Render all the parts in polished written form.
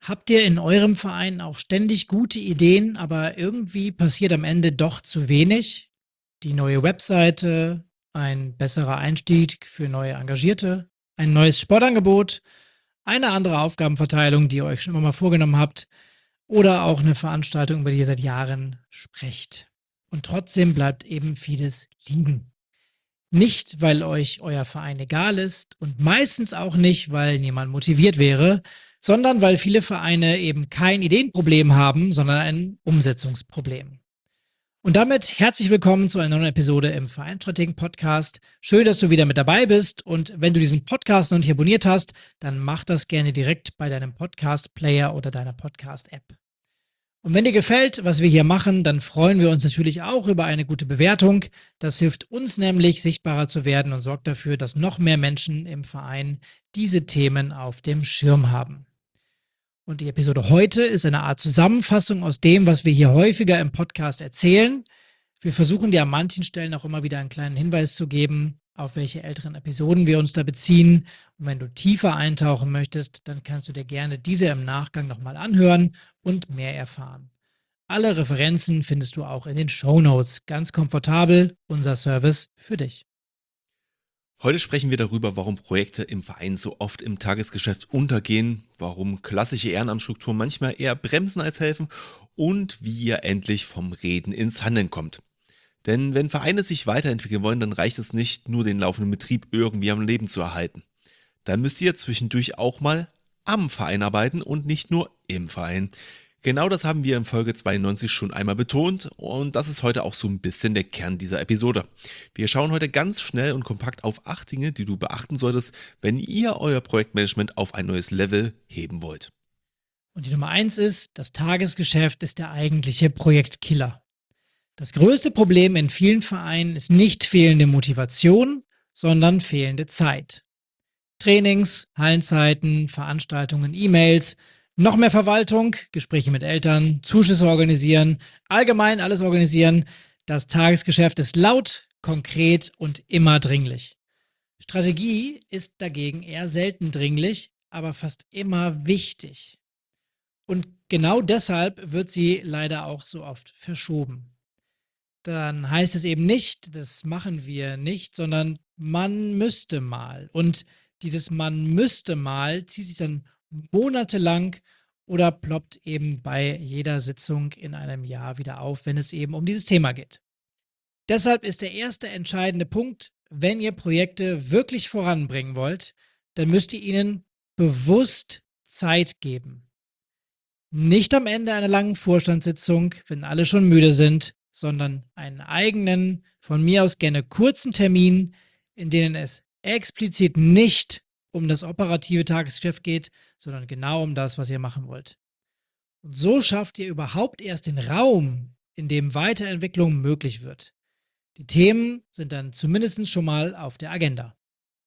Habt ihr in eurem Verein auch ständig gute Ideen, aber irgendwie passiert am Ende doch zu wenig? Die neue Webseite, ein besserer Einstieg für neue Engagierte, ein neues Sportangebot, eine andere Aufgabenverteilung, die ihr euch schon immer mal vorgenommen habt, oder auch eine Veranstaltung, über die ihr seit Jahren sprecht. Und trotzdem bleibt eben vieles liegen. Nicht, weil euch euer Verein egal ist und meistens auch nicht, weil niemand motiviert wäre, sondern weil viele Vereine eben kein Ideenproblem haben, sondern ein Umsetzungsproblem. Und damit herzlich willkommen zu einer neuen Episode im Vereinsstrategen Podcast. Schön, dass du wieder mit dabei bist. Und wenn du diesen Podcast noch nicht abonniert hast, dann mach das gerne direkt bei deinem Podcast-Player oder deiner Podcast-App. Und wenn dir gefällt, was wir hier machen, dann freuen wir uns natürlich auch über eine gute Bewertung. Das hilft uns nämlich, sichtbarer zu werden und sorgt dafür, dass noch mehr Menschen im Verein diese Themen auf dem Schirm haben. Und die Episode heute ist eine Art Zusammenfassung aus dem, was wir hier häufiger im Podcast erzählen. Wir versuchen dir an manchen Stellen auch immer wieder einen kleinen Hinweis zu geben, auf welche älteren Episoden wir uns da beziehen. Und wenn du tiefer eintauchen möchtest, dann kannst du dir gerne diese im Nachgang nochmal anhören und mehr erfahren. Alle Referenzen findest du auch in den Shownotes. Ganz komfortabel, unser Service für dich. Heute sprechen wir darüber, warum Projekte im Verein so oft im Tagesgeschäft untergehen, warum klassische Ehrenamtsstrukturen manchmal eher bremsen als helfen und wie ihr endlich vom Reden ins Handeln kommt. Denn wenn Vereine sich weiterentwickeln wollen, dann reicht es nicht, nur den laufenden Betrieb irgendwie am Leben zu erhalten. Dann müsst ihr zwischendurch auch mal am Verein arbeiten und nicht nur im Verein. Genau das haben wir in Folge 92 schon einmal betont und das ist heute auch so ein bisschen der Kern dieser Episode. Wir schauen heute ganz schnell und kompakt auf 8 Dinge, die du beachten solltest, wenn ihr euer Projektmanagement auf ein neues Level heben wollt. Und die Nummer 1 ist, das Tagesgeschäft ist der eigentliche Projektkiller. Das größte Problem in vielen Vereinen ist nicht fehlende Motivation, sondern fehlende Zeit. Trainings, Hallenzeiten, Veranstaltungen, E-Mails, noch mehr Verwaltung, Gespräche mit Eltern, Zuschüsse organisieren, allgemein alles organisieren. Das Tagesgeschäft ist laut, konkret und immer dringlich. Strategie ist dagegen eher selten dringlich, aber fast immer wichtig. Und genau deshalb wird sie leider auch so oft verschoben. Dann heißt es eben nicht, das machen wir nicht, sondern man müsste mal. Und dieses man müsste mal zieht sich dann monatelang oder ploppt eben bei jeder Sitzung in einem Jahr wieder auf, wenn es eben um dieses Thema geht. Deshalb ist der erste entscheidende Punkt, wenn ihr Projekte wirklich voranbringen wollt, dann müsst ihr ihnen bewusst Zeit geben. Nicht am Ende einer langen Vorstandssitzung, wenn alle schon müde sind, sondern einen eigenen, von mir aus gerne kurzen Termin, in denen es explizit nicht um das operative Tagesgeschäft geht, sondern genau um das, was ihr machen wollt. Und so schafft ihr überhaupt erst den Raum, in dem Weiterentwicklung möglich wird. Die Themen sind dann zumindest schon mal auf der Agenda.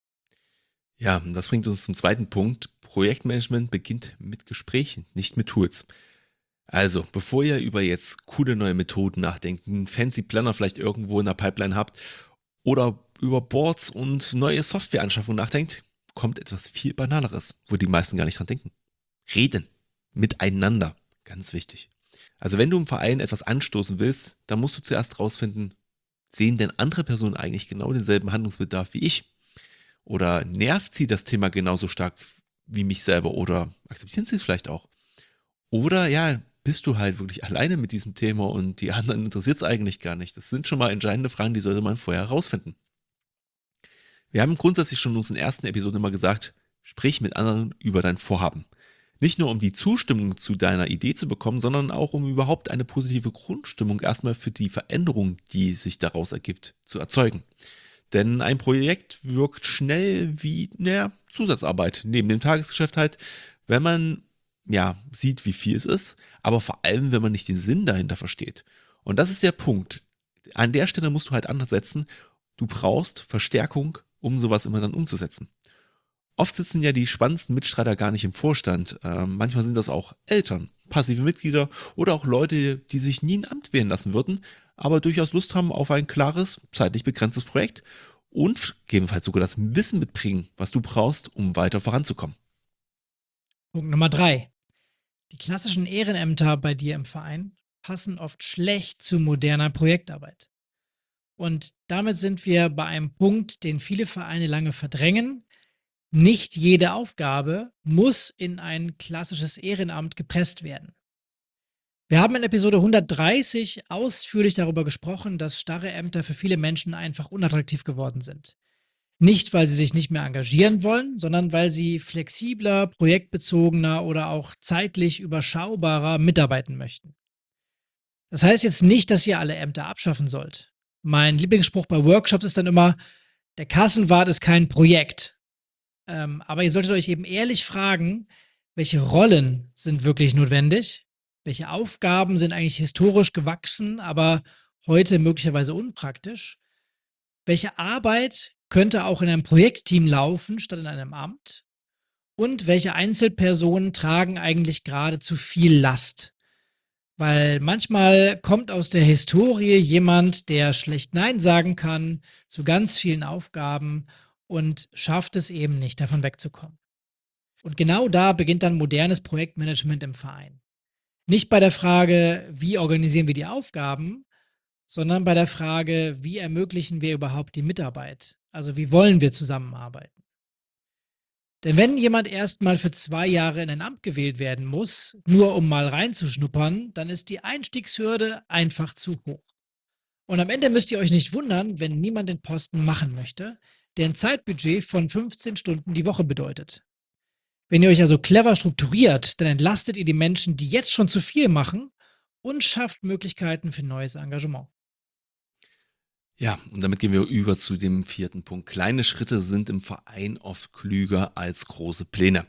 Ja, das bringt uns zum zweiten Punkt. Projektmanagement beginnt mit Gesprächen, nicht mit Tools. Also, bevor ihr über jetzt coole neue Methoden nachdenkt, einen fancy Planner vielleicht irgendwo in der Pipeline habt oder über Boards und neue Softwareanschaffungen nachdenkt, kommt etwas viel Banaleres, wo die meisten gar nicht dran denken. Reden. Miteinander. Ganz wichtig. Also wenn du im Verein etwas anstoßen willst, dann musst du zuerst rausfinden, sehen denn andere Personen eigentlich genau denselben Handlungsbedarf wie ich? Oder nervt sie das Thema genauso stark wie mich selber? Oder akzeptieren sie es vielleicht auch? Oder ja, bist du halt wirklich alleine mit diesem Thema und die anderen interessiert es eigentlich gar nicht? Das sind schon mal entscheidende Fragen, die sollte man vorher herausfinden. Wir haben grundsätzlich schon in unseren ersten Episoden immer gesagt, sprich mit anderen über dein Vorhaben. Nicht nur um die Zustimmung zu deiner Idee zu bekommen, sondern auch um überhaupt eine positive Grundstimmung erstmal für die Veränderung, die sich daraus ergibt, zu erzeugen. Denn ein Projekt wirkt schnell wie, Zusatzarbeit neben dem Tagesgeschäft halt, wenn man, sieht, wie viel es ist, aber vor allem, wenn man nicht den Sinn dahinter versteht. Und das ist der Punkt. An der Stelle musst du halt ansetzen. Du brauchst Verstärkung, um sowas immer dann umzusetzen. Oft sitzen ja die spannendsten Mitstreiter gar nicht im Vorstand. Manchmal sind das auch Eltern, passive Mitglieder oder auch Leute, die sich nie ein Amt wählen lassen würden, aber durchaus Lust haben auf ein klares, zeitlich begrenztes Projekt und gegebenenfalls sogar das Wissen mitbringen, was du brauchst, um weiter voranzukommen. Punkt Nummer 3. Die klassischen Ehrenämter bei dir im Verein passen oft schlecht zu moderner Projektarbeit. Und damit sind wir bei einem Punkt, den viele Vereine lange verdrängen. Nicht jede Aufgabe muss in ein klassisches Ehrenamt gepresst werden. Wir haben in Episode 130 ausführlich darüber gesprochen, dass starre Ämter für viele Menschen einfach unattraktiv geworden sind. Nicht, weil sie sich nicht mehr engagieren wollen, sondern weil sie flexibler, projektbezogener oder auch zeitlich überschaubarer mitarbeiten möchten. Das heißt jetzt nicht, dass ihr alle Ämter abschaffen sollt. Mein Lieblingsspruch bei Workshops ist dann immer, der Kassenwart ist kein Projekt. Aber ihr solltet euch eben ehrlich fragen, welche Rollen sind wirklich notwendig? Welche Aufgaben sind eigentlich historisch gewachsen, aber heute möglicherweise unpraktisch? Welche Arbeit könnte auch in einem Projektteam laufen, statt in einem Amt? Und welche Einzelpersonen tragen eigentlich gerade zu viel Last? Weil manchmal kommt aus der Historie jemand, der schlecht Nein sagen kann zu ganz vielen Aufgaben und schafft es eben nicht, davon wegzukommen. Und genau da beginnt dann modernes Projektmanagement im Verein. Nicht bei der Frage, wie organisieren wir die Aufgaben, sondern bei der Frage, wie ermöglichen wir überhaupt die Mitarbeit? Also wie wollen wir zusammenarbeiten? Denn wenn jemand erst mal für 2 Jahre in ein Amt gewählt werden muss, nur um mal reinzuschnuppern, dann ist die Einstiegshürde einfach zu hoch. Und am Ende müsst ihr euch nicht wundern, wenn niemand den Posten machen möchte, der ein Zeitbudget von 15 Stunden die Woche bedeutet. Wenn ihr euch also clever strukturiert, dann entlastet ihr die Menschen, die jetzt schon zu viel machen und schafft Möglichkeiten für neues Engagement. Ja, und damit gehen wir über zu dem vierten Punkt. Kleine Schritte sind im Verein oft klüger als große Pläne.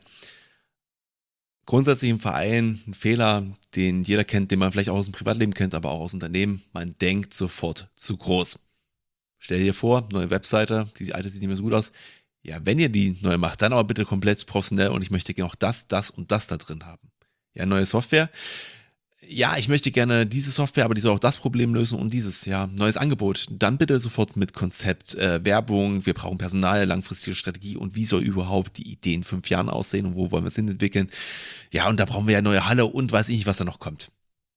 Grundsätzlich im Verein ein Fehler, den jeder kennt, den man vielleicht auch aus dem Privatleben kennt, aber auch aus Unternehmen. Man denkt sofort zu groß. Stell dir vor, neue Webseite, die alte sieht nicht mehr so gut aus. Ja, wenn ihr die neu macht, dann aber bitte komplett professionell und ich möchte gerne auch das und das da drin haben. Ja, neue Software. Ja, ich möchte gerne diese Software, aber die soll auch das Problem lösen und dieses, ja, neues Angebot. Dann bitte sofort mit Konzept, Werbung, wir brauchen Personal, langfristige Strategie und wie soll überhaupt die Idee in 5 Jahren aussehen und wo wollen wir es hin entwickeln. Ja, und da brauchen wir ja neue Halle und weiß ich nicht, was da noch kommt.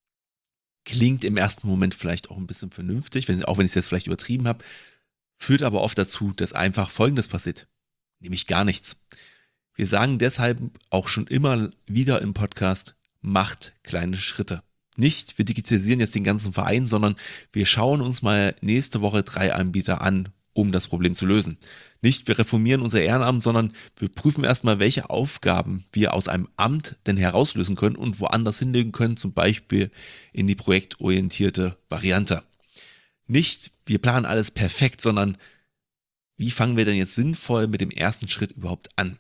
Klingt im ersten Moment vielleicht auch ein bisschen vernünftig, auch wenn ich es jetzt vielleicht übertrieben habe, führt aber oft dazu, dass einfach Folgendes passiert, nämlich gar nichts. Wir sagen deshalb auch schon immer wieder im Podcast, macht kleine Schritte. Nicht, wir digitalisieren jetzt den ganzen Verein, sondern wir schauen uns mal nächste Woche 3 Anbieter an, um das Problem zu lösen. Nicht, wir reformieren unser Ehrenamt, sondern wir prüfen erstmal, welche Aufgaben wir aus einem Amt denn herauslösen können und woanders hinlegen können, zum Beispiel in die projektorientierte Variante. Nicht, wir planen alles perfekt, sondern wie fangen wir denn jetzt sinnvoll mit dem ersten Schritt überhaupt an?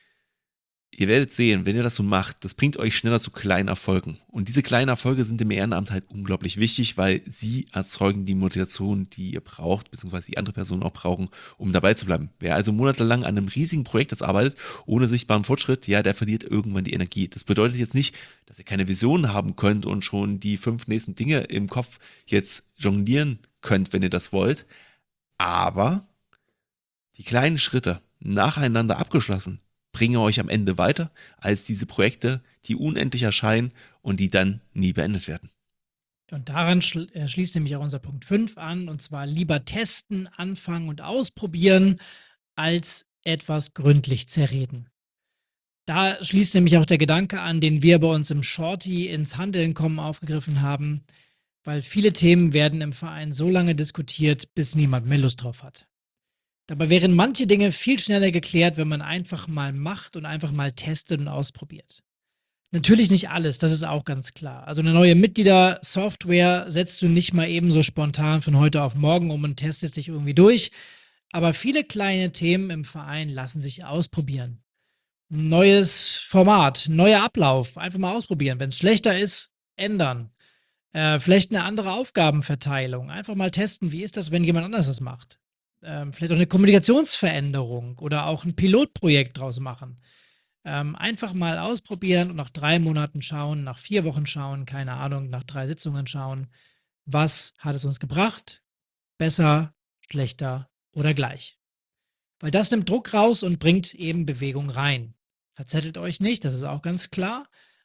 Ihr werdet sehen, wenn ihr das so macht, das bringt euch schneller zu kleinen Erfolgen. Und diese kleinen Erfolge sind im Ehrenamt halt unglaublich wichtig, weil sie erzeugen die Motivation, die ihr braucht, beziehungsweise die andere Personen auch brauchen, um dabei zu bleiben. Wer also monatelang an einem riesigen Projekt jetzt arbeitet, ohne sichtbaren Fortschritt, ja, der verliert irgendwann die Energie. Das bedeutet jetzt nicht, dass ihr keine Vision haben könnt und schon die 5 nächsten Dinge im Kopf jetzt jonglieren könnt, wenn ihr das wollt. Aber die kleinen Schritte nacheinander abgeschlossen bringen euch am Ende weiter als diese Projekte, die unendlich erscheinen und die dann nie beendet werden. Und daran schließt nämlich auch unser Punkt 5 an, und zwar lieber testen, anfangen und ausprobieren, als etwas gründlich zerreden. Da schließt nämlich auch der Gedanke an, den wir bei uns im Shorty ins Handeln kommen aufgegriffen haben, weil viele Themen werden im Verein so lange diskutiert, bis niemand mehr Lust drauf hat. Dabei wären manche Dinge viel schneller geklärt, wenn man einfach mal macht und einfach mal testet und ausprobiert. Natürlich nicht alles, das ist auch ganz klar. Also eine neue Mitgliedersoftware setzt du nicht mal eben so spontan von heute auf morgen um und testest dich irgendwie durch. Aber viele kleine Themen im Verein lassen sich ausprobieren. Neues Format, neuer Ablauf, einfach mal ausprobieren. Wenn es schlechter ist, ändern. Vielleicht eine andere Aufgabenverteilung. Einfach mal testen, wie ist das, wenn jemand anders das macht. Vielleicht auch eine Kommunikationsveränderung oder auch ein Pilotprojekt draus machen. Einfach mal ausprobieren und nach 3 Monaten schauen, nach 4 Wochen schauen, keine Ahnung, nach 3 Sitzungen schauen, was hat es uns gebracht? Besser, schlechter oder gleich? Weil das nimmt Druck raus und bringt eben Bewegung rein. Verzettelt euch nicht, das ist auch ganz klar,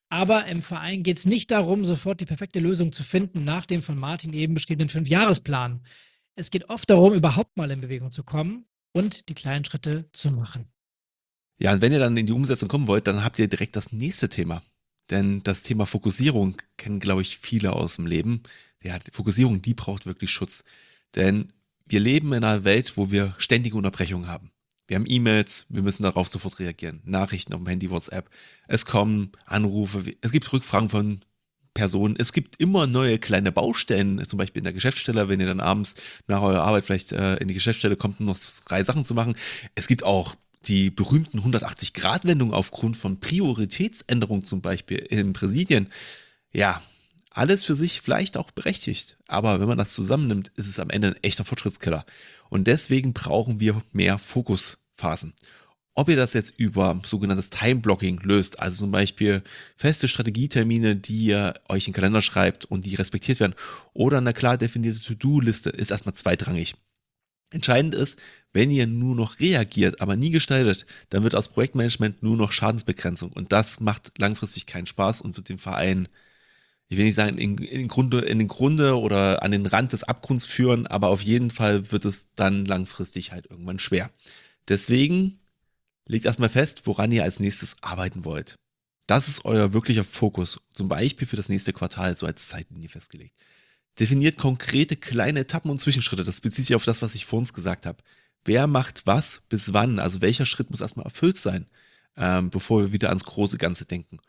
Aber im Verein geht es nicht darum, sofort die perfekte Lösung zu finden nach dem von Martin eben beschriebenen 5-Jahresplan. Es geht oft darum, überhaupt mal in Bewegung zu kommen und die kleinen Schritte zu machen. Ja, und wenn ihr dann in die Umsetzung kommen wollt, dann habt ihr direkt das nächste Thema. Denn das Thema Fokussierung kennen, glaube ich, viele aus dem Leben. Ja, die Fokussierung, die braucht wirklich Schutz. Denn wir leben in einer Welt, wo wir ständige Unterbrechungen haben. Wir haben E-Mails, wir müssen darauf sofort reagieren. Nachrichten auf dem Handy, WhatsApp. Es kommen Anrufe, es gibt Rückfragen von Personen. Es gibt immer neue kleine Baustellen, zum Beispiel in der Geschäftsstelle, wenn ihr dann abends nach eurer Arbeit vielleicht in die Geschäftsstelle kommt, um noch 3 Sachen zu machen. Es gibt auch die berühmten 180-Grad-Wendungen aufgrund von Prioritätsänderungen zum Beispiel in Präsidien. Ja, alles für sich vielleicht auch berechtigt, aber wenn man das zusammennimmt, ist es am Ende ein echter Fortschrittskiller. Und deswegen brauchen wir mehr Fokusphasen. Ob ihr das jetzt über sogenanntes Time-Blocking löst, also zum Beispiel feste Strategietermine, die ihr euch in den Kalender schreibt und die respektiert werden, oder eine klar definierte To-Do-Liste, ist erstmal zweitrangig. Entscheidend ist, wenn ihr nur noch reagiert, aber nie gestaltet, dann wird aus Projektmanagement nur noch Schadensbegrenzung. Und das macht langfristig keinen Spaß und wird den Verein, ich will nicht sagen, in den Grunde oder an den Rand des Abgrunds führen, aber auf jeden Fall wird es dann langfristig halt irgendwann schwer. Deswegen legt erstmal fest, woran ihr als nächstes arbeiten wollt. Das ist euer wirklicher Fokus, zum Beispiel für das nächste Quartal, so als Zeitlinie festgelegt. Definiert konkrete kleine Etappen und Zwischenschritte. Das bezieht sich auf das, was ich vor uns gesagt habe. Wer macht was bis wann? Also welcher Schritt muss erstmal erfüllt sein, bevor wir wieder ans große Ganze denken.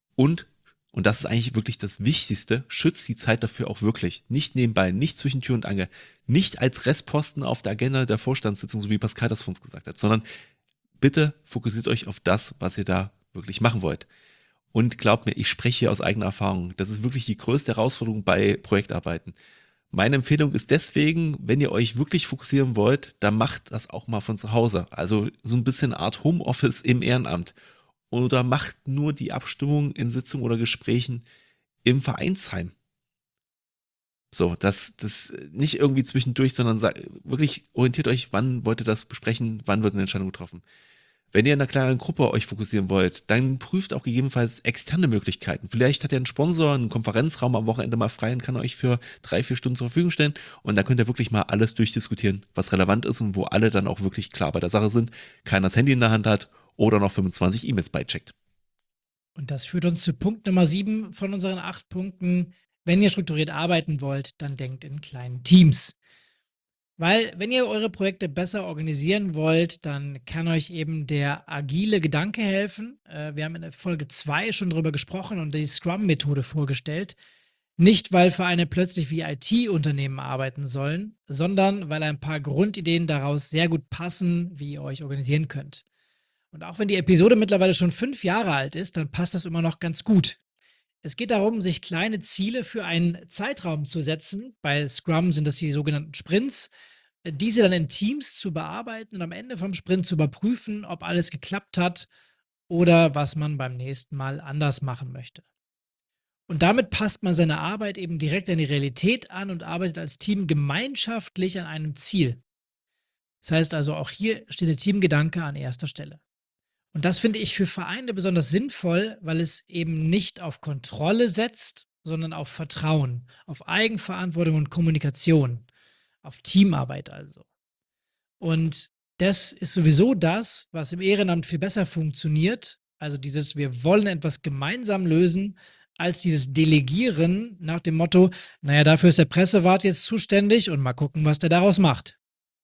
Und das ist eigentlich wirklich das Wichtigste, schützt die Zeit dafür auch wirklich. Nicht nebenbei, nicht zwischen Tür und Angel, nicht als Restposten auf der Agenda der Vorstandssitzung, so wie Pascal das vor uns gesagt hat, sondern bitte fokussiert euch auf das, was ihr da wirklich machen wollt. Und glaubt mir, ich spreche hier aus eigener Erfahrung. Das ist wirklich die größte Herausforderung bei Projektarbeiten. Meine Empfehlung ist deswegen, wenn ihr euch wirklich fokussieren wollt, dann macht das auch mal von zu Hause. Also so ein bisschen Art Homeoffice im Ehrenamt. Oder macht nur die Abstimmung in Sitzungen oder Gesprächen im Vereinsheim. So, das nicht irgendwie zwischendurch, sondern wirklich orientiert euch, wann wollt ihr das besprechen, wann wird eine Entscheidung getroffen. Wenn ihr in einer kleinen Gruppe euch fokussieren wollt, dann prüft auch gegebenenfalls externe Möglichkeiten. Vielleicht hat ihr einen Sponsor, einen Konferenzraum am Wochenende mal frei und kann euch für 3-4 Stunden zur Verfügung stellen. Und da könnt ihr wirklich mal alles durchdiskutieren, was relevant ist und wo alle dann auch wirklich klar bei der Sache sind, keiner das Handy in der Hand hat oder noch 25 E-Mails beicheckt. Und das führt uns zu Punkt Nummer 7 von unseren 8 Punkten. Wenn ihr strukturiert arbeiten wollt, dann denkt in kleinen Teams. Weil, wenn ihr eure Projekte besser organisieren wollt, dann kann euch eben der agile Gedanke helfen. Wir haben in der Folge 2 schon drüber gesprochen und die Scrum-Methode vorgestellt. Nicht, weil Vereine plötzlich wie IT-Unternehmen arbeiten sollen, sondern weil ein paar Grundideen daraus sehr gut passen, wie ihr euch organisieren könnt. Und auch wenn die Episode mittlerweile schon 5 Jahre alt ist, dann passt das immer noch ganz gut. Es geht darum, sich kleine Ziele für einen Zeitraum zu setzen. Bei Scrum sind das die sogenannten Sprints. Diese dann in Teams zu bearbeiten und am Ende vom Sprint zu überprüfen, ob alles geklappt hat oder was man beim nächsten Mal anders machen möchte. Und damit passt man seine Arbeit eben direkt an die Realität an und arbeitet als Team gemeinschaftlich an einem Ziel. Das heißt also, auch hier steht der Teamgedanke an erster Stelle. Und das finde ich für Vereine besonders sinnvoll, weil es eben nicht auf Kontrolle setzt, sondern auf Vertrauen, auf Eigenverantwortung und Kommunikation, auf Teamarbeit also. Und das ist sowieso das, was im Ehrenamt viel besser funktioniert. Also dieses, wir wollen etwas gemeinsam lösen, als dieses Delegieren nach dem Motto, naja, dafür ist der Pressewart jetzt zuständig und mal gucken, was der daraus macht.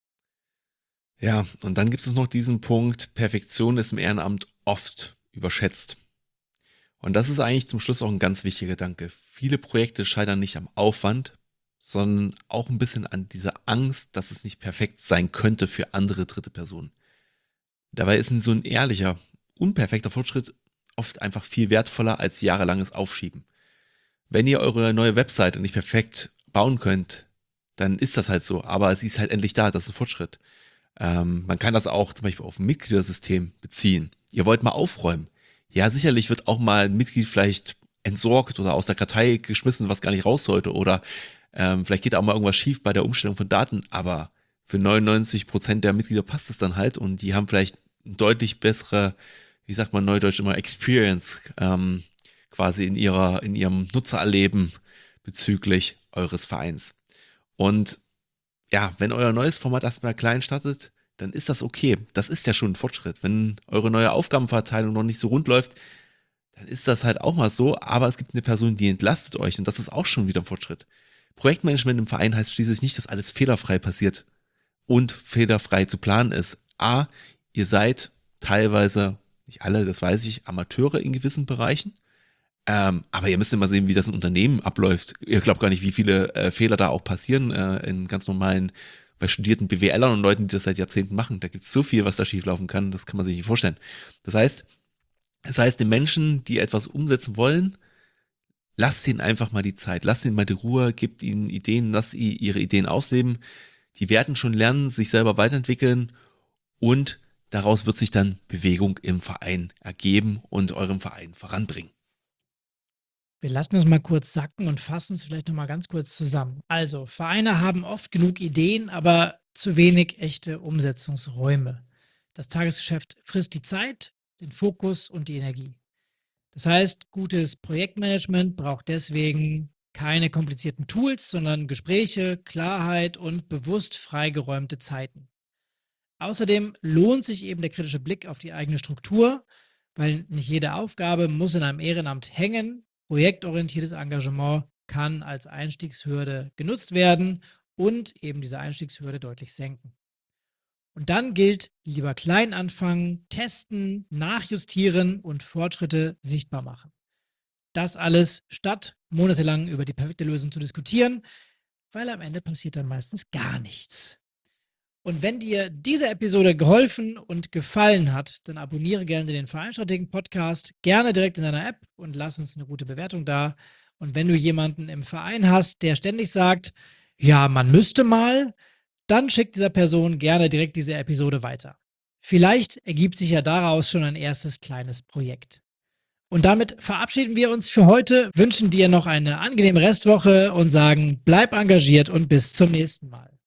Ja, und dann gibt es noch diesen Punkt, Perfektion ist im Ehrenamt oft überschätzt. Und das ist eigentlich zum Schluss auch ein ganz wichtiger Gedanke. Viele Projekte scheitern nicht am Aufwand, sondern auch ein bisschen an dieser Angst, dass es nicht perfekt sein könnte für andere dritte Personen. Dabei ist so ein ehrlicher, unperfekter Fortschritt oft einfach viel wertvoller als jahrelanges Aufschieben. Wenn ihr eure neue Webseite nicht perfekt bauen könnt, dann ist das halt so, aber sie ist halt endlich da, das ist ein Fortschritt. Man kann das auch zum Beispiel auf ein Mitgliedersystem beziehen. Ihr wollt mal aufräumen. Ja, sicherlich wird auch mal ein Mitglied vielleicht entsorgt oder aus der Kartei geschmissen, was gar nicht raus sollte. Oder vielleicht geht auch mal irgendwas schief bei der Umstellung von Daten. Aber für 99% der Mitglieder passt es dann halt und die haben vielleicht eine deutlich bessere, wie sagt man neudeutsch immer, Experience quasi in ihrem Nutzererleben bezüglich eures Vereins. Und ja, wenn euer neues Format erstmal klein startet, dann ist das okay. Das ist ja schon ein Fortschritt. Wenn eure neue Aufgabenverteilung noch nicht so rund läuft, dann ist das halt auch mal so. Aber es gibt eine Person, die entlastet euch und das ist auch schon wieder ein Fortschritt. Projektmanagement im Verein heißt schließlich nicht, dass alles fehlerfrei passiert und fehlerfrei zu planen ist. Ihr seid teilweise, nicht alle, das weiß ich, Amateure in gewissen Bereichen. Aber ihr müsst immer sehen, wie das ein Unternehmen abläuft. Ihr glaubt gar nicht, wie viele Fehler da auch passieren in ganz normalen, bei studierten BWLern und Leuten, die das seit Jahrzehnten machen. Da gibt es so viel, was da schieflaufen kann, das kann man sich nicht vorstellen. Das heißt, den Menschen, die etwas umsetzen wollen, lasst ihnen einfach mal die Zeit, lasst ihnen mal die Ruhe, gebt ihnen Ideen, lasst ihre Ideen ausleben. Die werden schon lernen, sich selber weiterentwickeln und daraus wird sich dann Bewegung im Verein ergeben und eurem Verein voranbringen. Wir lassen es mal kurz sacken und fassen es vielleicht nochmal ganz kurz zusammen. Also, Vereine haben oft genug Ideen, aber zu wenig echte Umsetzungsräume. Das Tagesgeschäft frisst die Zeit, den Fokus und die Energie. Das heißt, gutes Projektmanagement braucht deswegen keine komplizierten Tools, sondern Gespräche, Klarheit und bewusst freigeräumte Zeiten. Außerdem lohnt sich eben der kritische Blick auf die eigene Struktur, weil nicht jede Aufgabe muss in einem Ehrenamt hängen. Projektorientiertes Engagement kann als Einstiegshürde genutzt werden und eben diese Einstiegshürde deutlich senken. Und dann gilt, lieber klein anfangen, testen, nachjustieren und Fortschritte sichtbar machen. Das alles statt monatelang über die perfekte Lösung zu diskutieren, weil am Ende passiert dann meistens gar nichts. Und wenn dir diese Episode geholfen und gefallen hat, dann abonniere gerne den Vereinstrategen-Podcast, gerne direkt in deiner App und lass uns eine gute Bewertung da. Und wenn du jemanden im Verein hast, der ständig sagt, ja, man müsste mal, dann schick dieser Person gerne direkt diese Episode weiter. Vielleicht ergibt sich ja daraus schon ein erstes kleines Projekt. Und damit verabschieden wir uns für heute, wünschen dir noch eine angenehme Restwoche und sagen, bleib engagiert und bis zum nächsten Mal.